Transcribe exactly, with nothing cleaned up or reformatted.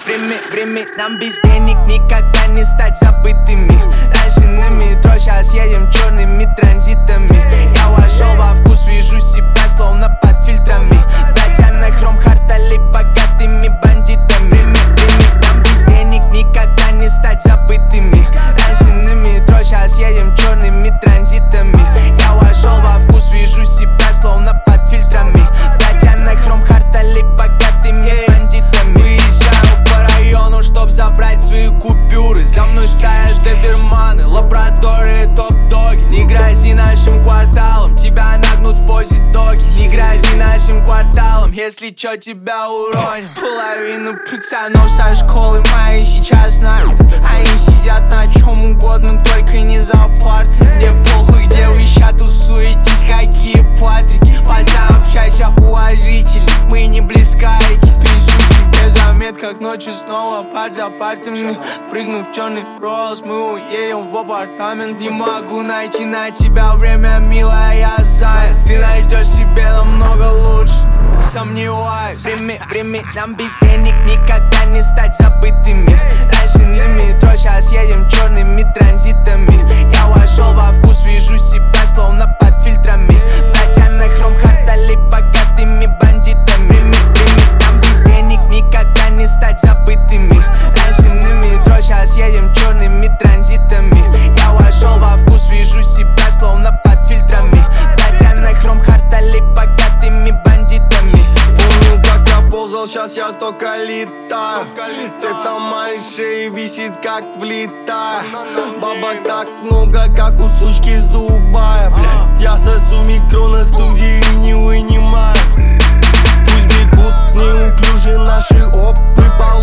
Прими, прими, нам без денег никогда не стать забытыми. Раньше на метро, сейчас едем черными транзитами. Я вошел во вкус, вижу себя словно под фильтрами. Братья на хром хард стали богатыми бандитами. Прими, прими, нам без денег никогда не стать забытыми. Раньше на метро, сейчас едем черными транзитами. Я вошел во вкус, вижу себя словно под фильтрами. Братья на хром хард стали богатыми бандитами. Выезжаю по району, чтоб забрать свои купюры. За мной стоят доберманы, лабрадоры, топ-доги. Не грози нашим кварталом, тебя нагнут в позе доги. Не грози нашим кварталом, если чё, тебя уроним. Половину пацанов со школы моей сейчас знают. Они сидят на чем угодно, только не за партой. Мне похуй, где вы ща тусуетесь, какие патрики. Пацан, общайся уважительно, мы не близкарики. Пишу себе в заметках, ночью снова парт за партами. Прыгнув в черный Роллс, мы уедем в апартамент. Не могу найти на тебя время, милая, я занят. Ты найдешь себе намного лучше, сомневаюсь. Прими, прими, нам без денег никогда не стать забытыми. Раньше на метро, сейчас едем черными транзитами. Я вошел во вкус, вижу себя словно под фильтрами. Братья на хром хард стали богатыми бандитами. Прими, прими, нам без денег никогда не стать забытыми. Раньше на метро, сейчас едем черными транзитами. Я вошел во вкус, вижу себя словно под фильтрами. Братья на хром хард стали богатыми бандитами. Помню, как я ползал, сейчас я только летаю. Цепь на моей шее висит, как влетая. Бабок так много, как у сучки с Дубая. Блядь, я сосу микро на студии и не вынимаю. Пусть бегут неуклюже наши опы.